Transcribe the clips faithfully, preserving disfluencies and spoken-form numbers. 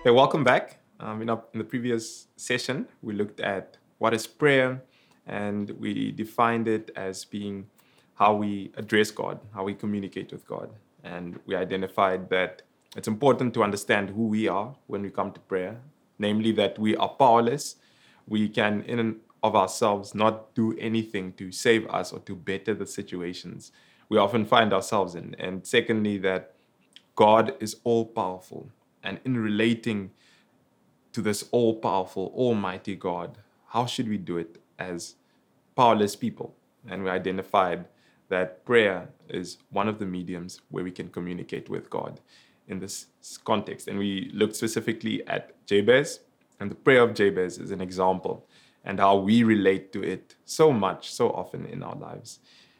Hey, welcome back. Um, in, our, in the previous session, we looked at what is prayer, and we defined it as being how we address God, how we communicate with God. And we identified that it's important to understand who we are when we come to prayer, namely that we are powerless. We can, in and of ourselves, not do anything to save us or to better the situations we often find ourselves in. And secondly, that God is all powerful. And in relating to this all powerful, almighty God, how should we do it as powerless people? And we identified that prayer is one of the mediums where we can communicate with God in this context. And we looked specifically at Jabez, and the prayer of Jabez is an example, and how we relate to it so much, so often in our lives.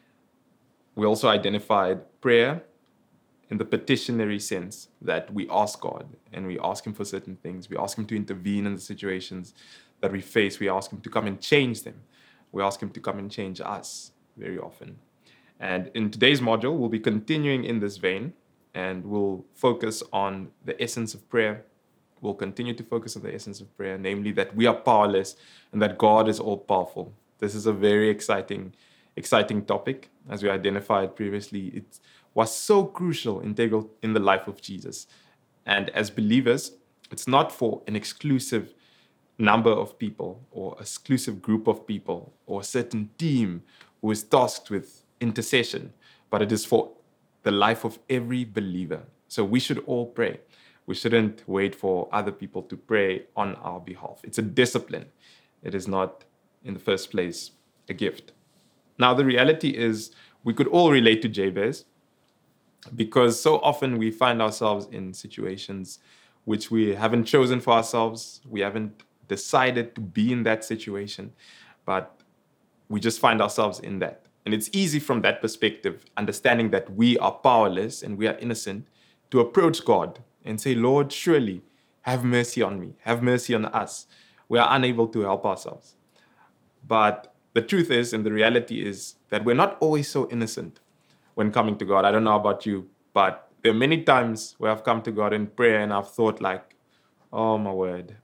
We also identified prayer in the petitionary sense that we ask God and we ask Him for certain things. We ask Him to intervene in the situations that we face. We ask Him to come and change them. We ask Him to come and change us very often. And in today's module, we'll be continuing in this vein and we'll focus on the essence of prayer. We'll continue to focus on the essence of prayer, namely that we are powerless and that God is all powerful. This is a very exciting, exciting topic. As we identified previously, it was so crucial, integral in the life of Jesus. And as believers, it's not for an exclusive number of people or exclusive group of people or a certain team who is tasked with intercession, but it is for the life of every believer. So we should all pray. We shouldn't wait for other people to pray on our behalf. It's a discipline. It is not, in the first place, a gift. Now, the reality is we could all relate to Jabez because so often we find ourselves in situations which we haven't chosen for ourselves. We haven't decided to be in that situation, but we just find ourselves in that. And it's easy from that perspective, understanding that we are powerless and we are innocent, to approach God and say, Lord, surely have mercy on me, have mercy on us. We are unable to help ourselves. But the truth is, and the reality is, that we're not always so innocent when coming to God. I don't know about you, but there are many times where I've come to God in prayer and I've thought like, oh my word,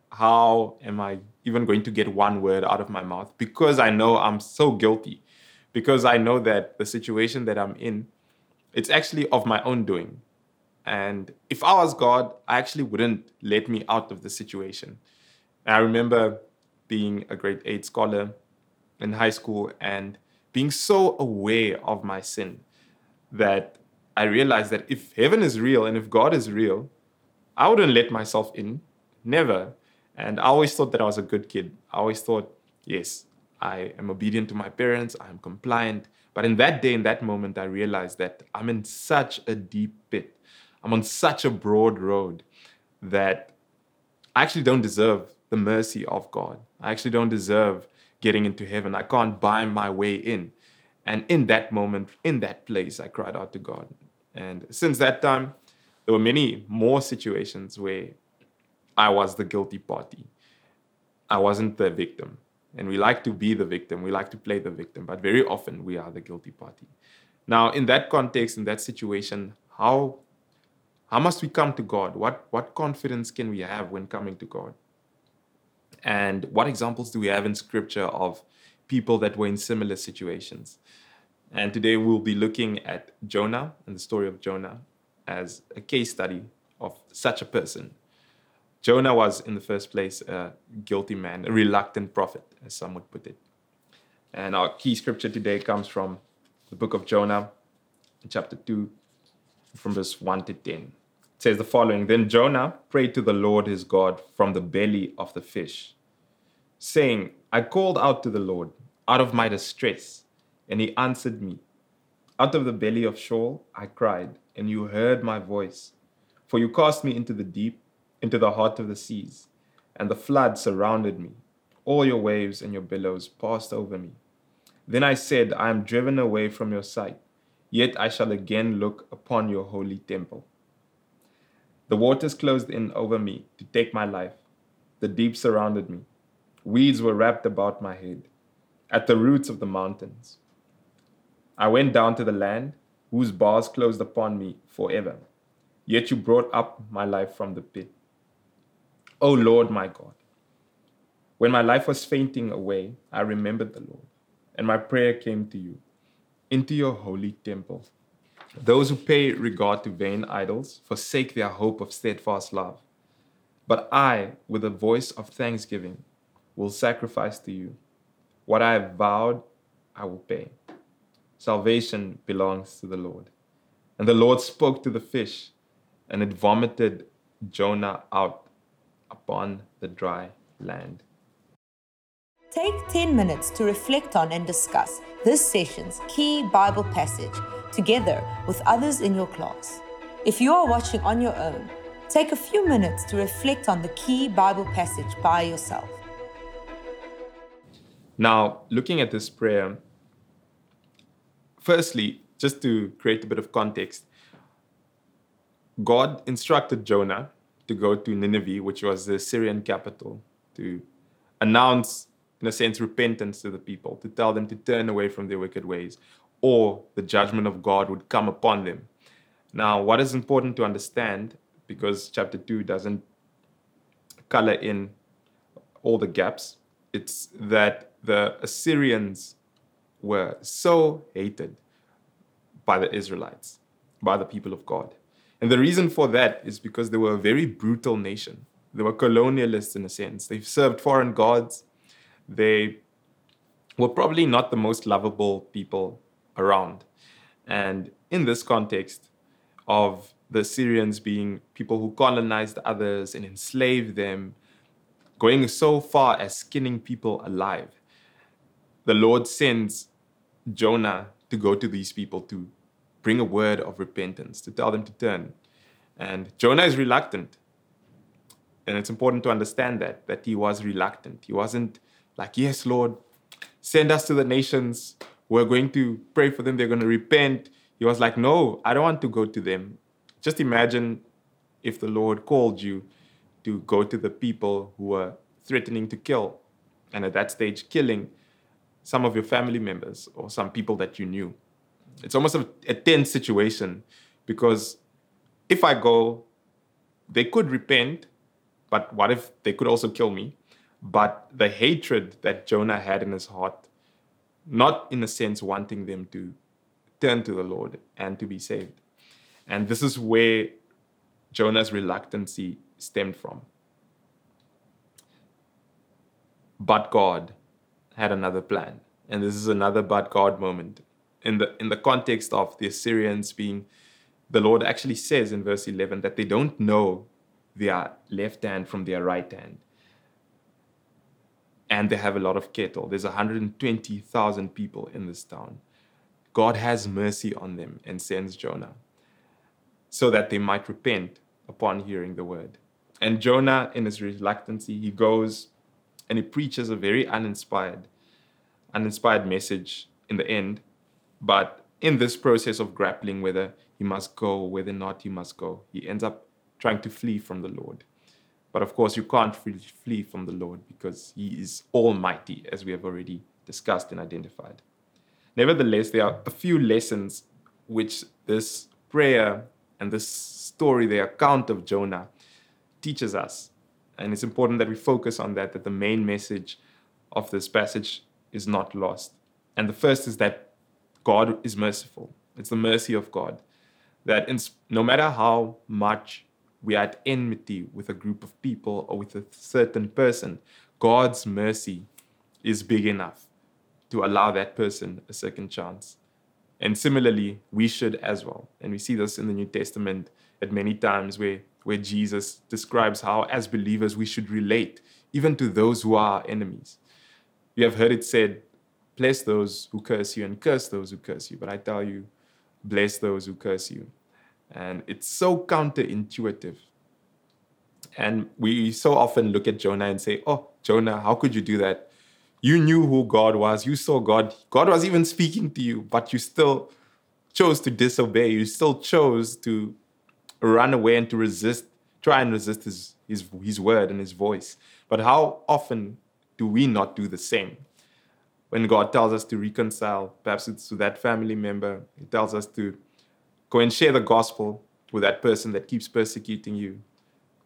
how am I even going to get one word out of my mouth? Because I know I'm so guilty, because I know that the situation that I'm in, it's actually of my own doing. And if I was God, I actually wouldn't let me out of the situation. And I remember being a grade eight scholar in high school and being so aware of my sin that I realized that if heaven is real and if God is real, I wouldn't let myself in, never. And I always thought that I was a good kid. I always thought, yes, I am obedient to my parents, I am compliant. But in that day, in that moment, I realized that I'm in such a deep pit. I'm on such a broad road that I actually don't deserve the mercy of God. I actually don't deserve getting into heaven. I can't buy my way in. And in that moment, in that place, I cried out to God. And since that time, there were many more situations where I was the guilty party. I wasn't the victim. And we like to be the victim. We like to play the victim. But very often, we are the guilty party. Now, in that context, in that situation, how how must we come to God? What, what confidence can we have when coming to God? And what examples do we have in scripture of people that were in similar situations? And today we'll be looking at Jonah and the story of Jonah as a case study of such a person. Jonah was, in the first place, a guilty man, a reluctant prophet, as some would put it. And our key scripture today comes from the book of Jonah, chapter two, from verse one to ten. It says the following: Then Jonah prayed to the Lord his God from the belly of the fish, saying, I called out to the Lord out of my distress, and he answered me. Out of the belly of Sheol I cried, and you heard my voice. For you cast me into the deep, into the heart of the seas, and the flood surrounded me. All your waves and your billows passed over me. Then I said, I am driven away from your sight, yet I shall again look upon your holy temple. The waters closed in over me to take my life. The deep surrounded me. Weeds were wrapped about my head, at the roots of the mountains. I went down to the land, whose bars closed upon me forever. Yet you brought up my life from the pit. O Lord my God, when my life was fainting away, I remembered the Lord, and my prayer came to you, into your holy temple. Those who pay regard to vain idols forsake their hope of steadfast love. But I, with a voice of thanksgiving, will sacrifice to you. What I have vowed, I will pay. Salvation belongs to the Lord. And the Lord spoke to the fish, and it vomited Jonah out upon the dry land. Take ten minutes to reflect on and discuss this session's key Bible passage together with others in your class. If you are watching on your own, take a few minutes to reflect on the key Bible passage by yourself. Now, looking at this prayer, firstly, just to create a bit of context, God instructed Jonah to go to Nineveh, which was the Syrian capital, to announce, in a sense, repentance to the people, to tell them to turn away from their wicked ways, or the judgment of God would come upon them. Now, what is important to understand, because chapter two doesn't color in all the gaps, it's that the Assyrians were so hated by the Israelites, by the people of God. And the reason for that is because they were a very brutal nation. They were colonialists in a sense. They served foreign gods. They were probably not the most lovable people around. And in this context of the Assyrians being people who colonized others and enslaved them, going so far as skinning people alive, the Lord sends Jonah to go to these people to bring a word of repentance, to tell them to turn. And Jonah is reluctant. And it's important to understand that, that he was reluctant. He wasn't like, yes, Lord, send us to the nations. We're going to pray for them. They're going to repent. He was like, no, I don't want to go to them. Just imagine if the Lord called you to go to the people who were threatening to kill, and at that stage killing some of your family members or some people that you knew. It's almost a, a tense situation, because if I go, they could repent, but what if they could also kill me? But the hatred that Jonah had in his heart, not in a sense wanting them to turn to the Lord and to be saved. And this is where Jonah's reluctancy stemmed from. But God had another plan. And this is another but God moment. In the, in the context of the Assyrians being, the Lord actually says in verse eleven that they don't know their left hand from their right hand. And they have a lot of cattle. There's one hundred twenty thousand people in this town. God has mercy on them and sends Jonah so that they might repent upon hearing the word. And Jonah, in his reluctancy, he goes and he preaches a very uninspired, uninspired message in the end. But in this process of grappling whether he must go, whether or not he must go, he ends up trying to flee from the Lord. But of course, you can't flee from the Lord because he is almighty, as we have already discussed and identified. Nevertheless, there are a few lessons which this prayer and this story, the account of Jonah, teaches us. And it's important that we focus on that, that the main message of this passage is not lost. And the first is that God is merciful. It's the mercy of God. That in, no matter how much we are at enmity with a group of people or with a certain person, God's mercy is big enough to allow that person a second chance. And similarly, we should as well. And we see this in the New Testament at many times where, where Jesus describes how, as believers, we should relate even to those who are our enemies. You have heard it said, bless those who curse you and curse those who curse you. But I tell you, bless those who curse you. And it's so counterintuitive. And we so often look at Jonah and say, oh, Jonah, how could you do that? You knew who God was. You saw God. God was even speaking to you, but you still chose to disobey. You still chose to run away and to resist, try and resist his, his, his word and his voice. But how often do we not do the same? When God tells us to reconcile, perhaps it's to that family member, he tells us to go and share the gospel with that person that keeps persecuting you.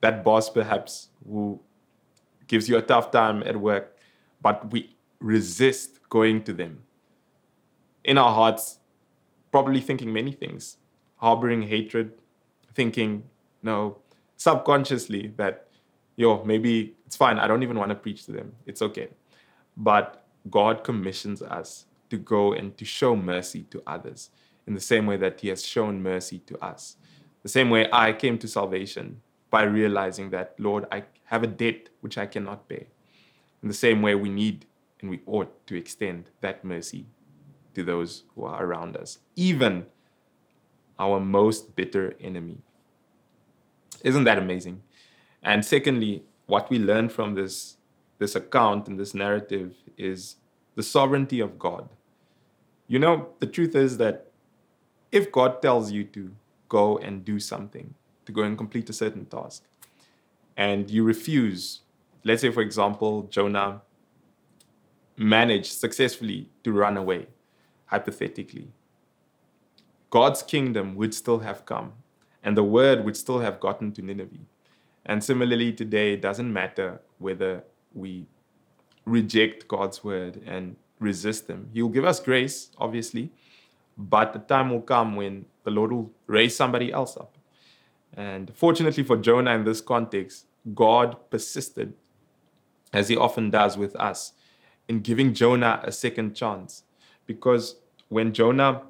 that boss perhaps who gives you a tough time at work, but we resist going to them. In our hearts, probably thinking many things, harboring hatred, thinking, no, subconsciously that, yo, maybe it's fine. I don't even want to preach to them. It's okay. But God commissions us to go and to show mercy to others in the same way that he has shown mercy to us. The same way I came to salvation by realizing that, Lord, I have a debt which I cannot pay. In the same way we need and we ought to extend that mercy to those who are around us, even our most bitter enemy. Isn't that amazing? And secondly, what we learn from this, this account and this narrative is the sovereignty of God. You know, the truth is that if God tells you to go and do something, to go and complete a certain task, and you refuse, let's say, for example, Jonah managed successfully to run away, hypothetically, God's kingdom would still have come, and the word would still have gotten to Nineveh. And similarly, today, it doesn't matter whether we reject God's word and resist him. He will give us grace, obviously, but the time will come when the Lord will raise somebody else up. And fortunately for Jonah in this context, God persisted, as he often does with us, in giving Jonah a second chance. Because when Jonah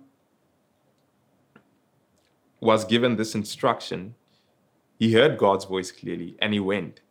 was given this instruction, he heard God's voice clearly and he went.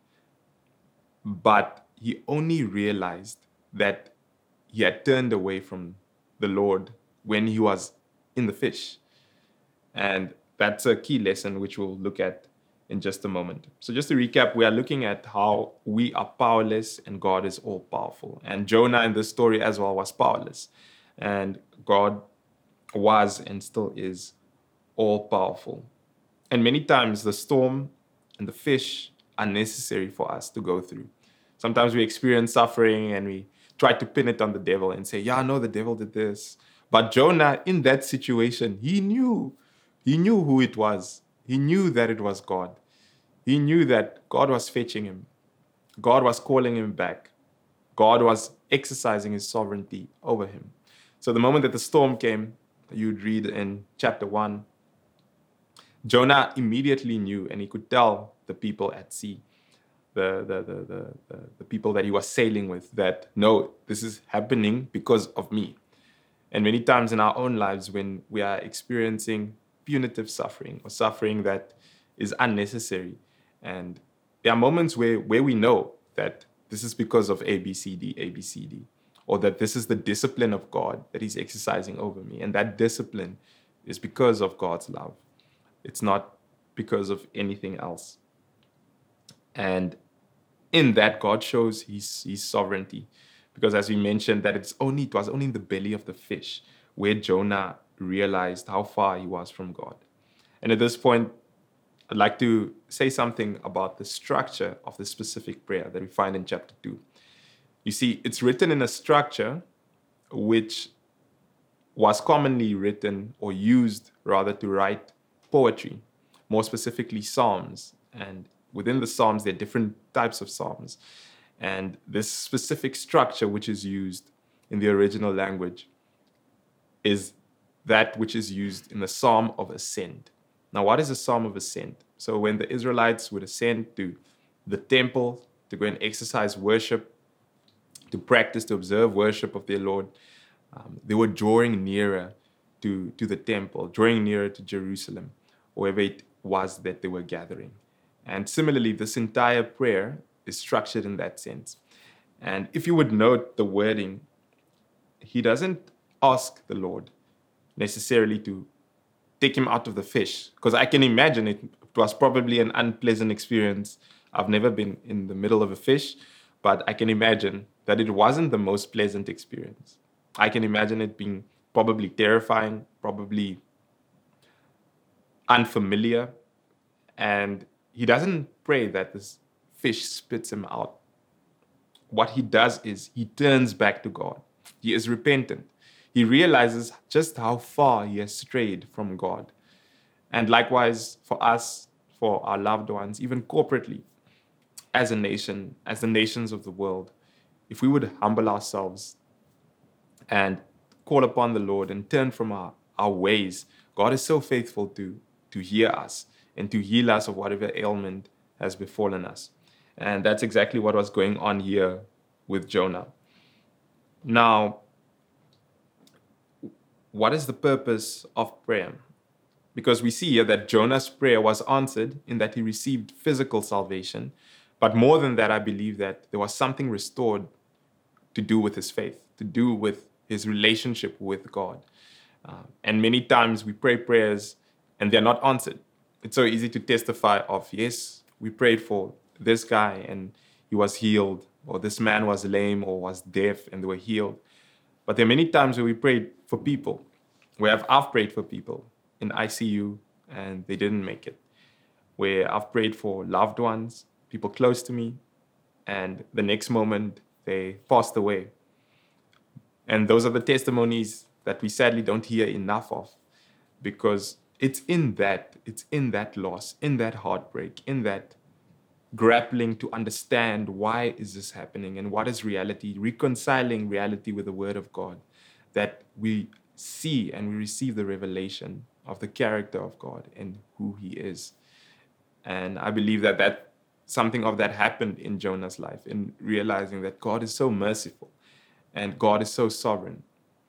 But he only realized that he had turned away from the Lord when he was in the fish. And that's a key lesson which we'll look at in just a moment. So just to recap, we are looking at how we are powerless and God is all powerful. And Jonah in this story as well was powerless. And God was and still is all powerful. And many times the storm and the fish are necessary for us to go through. Sometimes we experience suffering and we try to pin it on the devil and say, yeah, no, the devil did this. But Jonah, in that situation, he knew, he knew who it was. He knew that it was God. He knew that God was fetching him. God was calling him back. God was exercising his sovereignty over him. So the moment that the storm came, you'd read in chapter one, Jonah immediately knew, and he could tell the people at sea, the, the, the, the, the, the people that he was sailing with, that no, this is happening because of me. And many times in our own lives, when we are experiencing punitive suffering or suffering that is unnecessary, and there are moments where, where we know that this is because of A, B, C, D, A, B, C, D, or that this is the discipline of God that he's exercising over me. And that discipline is because of God's love. It's not because of anything else. And in that, God shows his, his sovereignty. Because as we mentioned, that it's only it was only in the belly of the fish where Jonah realized how far he was from God. And at this point, I'd like to say something about the structure of the specific prayer that we find in chapter two. You see, it's written in a structure which was commonly written or used rather to write poetry, more specifically Psalms. And within the Psalms, there are different types of Psalms. And this specific structure which is used in the original language is that which is used in the Psalm of Ascent. Now, what is a Psalm of Ascent? So when the Israelites would ascend to the temple to go and exercise worship, to practice, to observe worship of their Lord, um, they were drawing nearer to, to the temple, drawing nearer to Jerusalem, wherever it was that they were gathering. And similarly, this entire prayer is structured in that sense. And if you would note the wording, he doesn't ask the Lord necessarily to take him out of the fish, because I can imagine it, it was probably an unpleasant experience. I've never been in the middle of a fish, but I can imagine that it wasn't the most pleasant experience. I can imagine it being probably terrifying, probably unfamiliar. And he doesn't pray that this fish spits him out. What he does is he turns back to God. He is repentant. He realizes just how far he has strayed from God. And likewise for us, for our loved ones, even corporately, as a nation, as the nations of the world, if we would humble ourselves and call upon the Lord and turn from our, our ways, God is so faithful to, to hear us and to heal us of whatever ailment has befallen us. And that's exactly what was going on here with Jonah. Now, what is the purpose of prayer? Because we see here that Jonah's prayer was answered in that he received physical salvation. But more than that, I believe that there was something restored to do with his faith, to do with his relationship with God. Uh, and many times we pray prayers and they're not answered. It's so easy to testify of, yes, we prayed for this guy and he was healed, or this man was lame or was deaf and they were healed. But there are many times where we prayed for people, where I've prayed for people in I C U and they didn't make it, where I've prayed for loved ones, people close to me, and the next moment they passed away. And those are the testimonies that we sadly don't hear enough of, because it's in that, it's in that loss, in that heartbreak, in that grappling to understand why is this happening and what is reality, reconciling reality with the Word of God, that we see and we receive the revelation of the character of God and who He is. And I believe that that something of that happened in Jonah's life, in realizing that God is so merciful and God is so sovereign.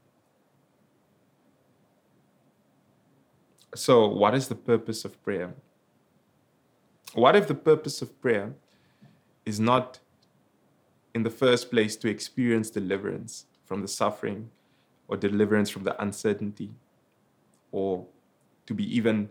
So what is the purpose of prayer? What if the purpose of prayer is not in the first place to experience deliverance from the suffering or deliverance from the uncertainty, or to be even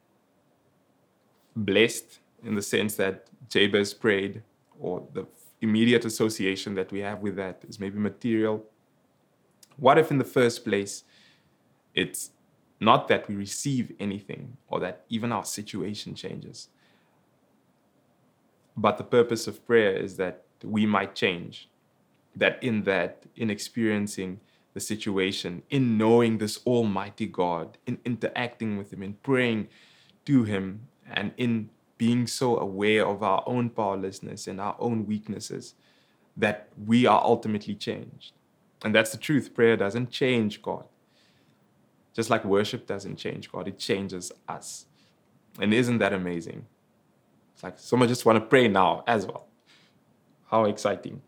blessed in the sense that Jabez prayed, or the immediate association that we have with that is maybe material? What if in the first place it's not that we receive anything or that even our situation changes, but the purpose of prayer is that we might change, that in that, in experiencing the situation, in knowing this almighty God, in interacting with Him, in praying to Him, and in being so aware of our own powerlessness and our own weaknesses, that we are ultimately changed. And that's the truth. Prayer doesn't change God. Just like worship doesn't change God, it changes us. And isn't that amazing? It's like someone just want to pray now as well. How exciting.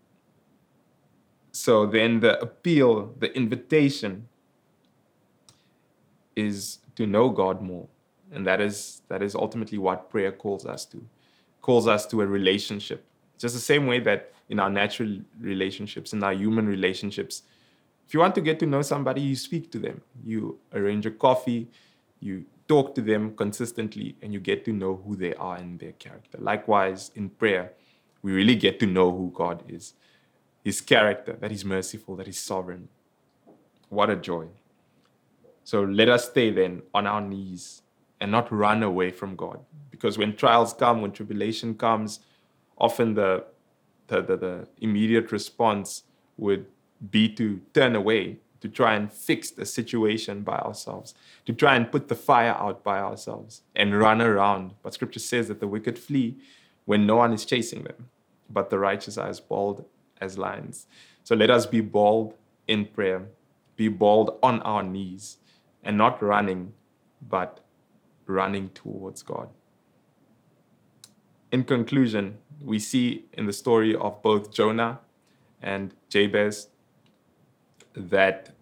So then the appeal, the invitation is to know God more. And that is that is ultimately what prayer calls us to. Calls us to a relationship. Just the same way that in our natural relationships, in our human relationships, if you want to get to know somebody, you speak to them. You arrange a coffee, you talk to them consistently, and you get to know who they are and their character. Likewise, in prayer, we really get to know who God is, His character, that He's merciful, that He's sovereign. What a joy. So let us stay then on our knees and not run away from God. Because when trials come, when tribulation comes, often the, the, the, the immediate response would be to turn away, to try and fix the situation by ourselves, to try and put the fire out by ourselves and run around. But Scripture says that the wicked flee when no one is chasing them, but the righteous are as bold as lions. So let us be bold in prayer, be bold on our knees, and not running, but running towards God. In conclusion, we see in the story of both Jonah and Jabez that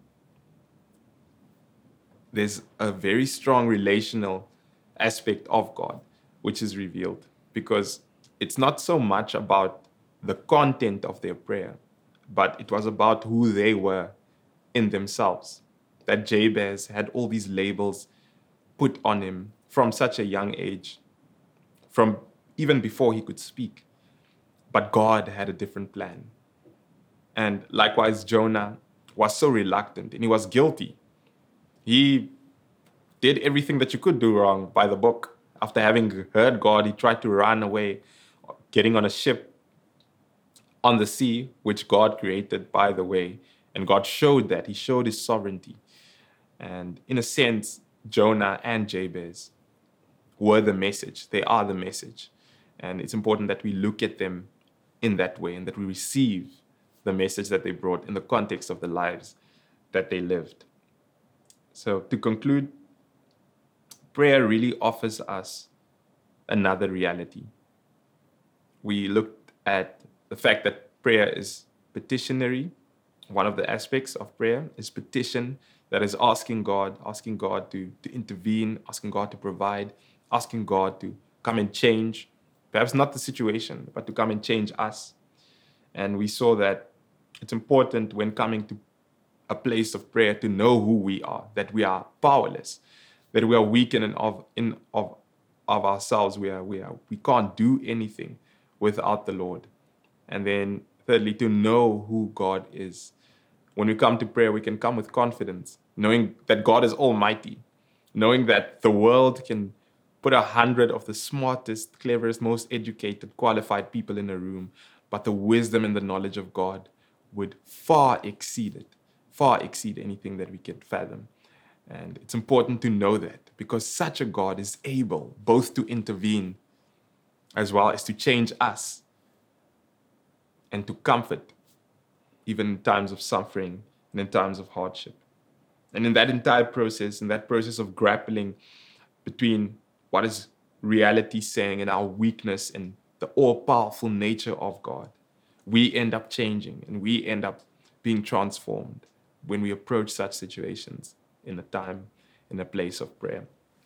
there's a very strong relational aspect of God which is revealed, because it's not so much about the content of their prayer, but it was about who they were in themselves. That Jabez had all these labels put on him from such a young age, from even before he could speak. But God had a different plan. And likewise, Jonah was so reluctant and he was guilty. He did everything that you could do wrong by the book. After having heard God, he tried to run away, getting on a ship on the sea, which God created, by the way. And God showed that. He showed His sovereignty. And in a sense, Jonah and Jabez were the message. They are the message. And it's important that we look at them in that way and that we receive the message that they brought in the context of the lives that they lived. So to conclude, prayer really offers us another reality. We looked at the fact that prayer is petitionary. One of the aspects of prayer is petition, that is asking God, asking God to, to intervene, asking God to provide, asking God to come and change, perhaps not the situation, but to come and change us. And we saw that it's important when coming to a place of prayer to know who we are, that we are powerless, that we are weak in and of in of of ourselves. We are we are we can't do anything without the Lord. And then thirdly, to know who God is. When we come to prayer, we can come with confidence, knowing that God is almighty, knowing that the world can put a hundred of the smartest, cleverest, most educated, qualified people in a room, but the wisdom and the knowledge of God would far exceed it, far exceed anything that we can fathom. And it's important to know that, because such a God is able both to intervene as well as to change us and to comfort even in times of suffering and in times of hardship. And in that entire process, in that process of grappling between what is reality saying and our weakness and the all-powerful nature of God, we end up changing and we end up being transformed when we approach such situations in a time, in a place of prayer.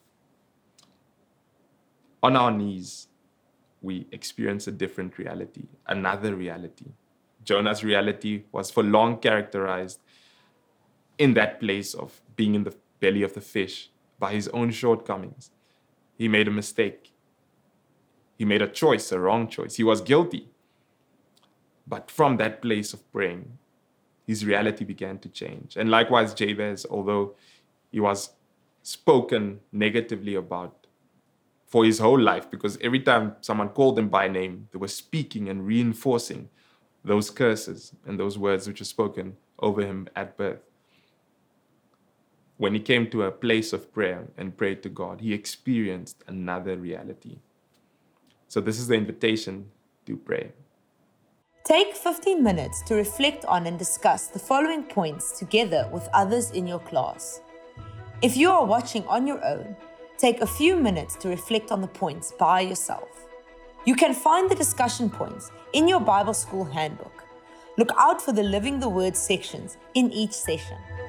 On our knees, we experience a different reality, another reality. Jonah's reality was for long characterized in that place of being in the belly of the fish by his own shortcomings. He made a mistake. He made a choice, a wrong choice. He was guilty. But from that place of praying, his reality began to change. And likewise, Jabez, although he was spoken negatively about for his whole life, because every time someone called him by name, they were speaking and reinforcing those curses and those words which were spoken over him at birth. When he came to a place of prayer and prayed to God, he experienced another reality. So this is the invitation to pray. Take fifteen minutes to reflect on and discuss the following points together with others in your class. If you are watching on your own, take a few minutes to reflect on the points by yourself. You can find the discussion points in your Bible School handbook. Look out for the Living the Word sections in each session.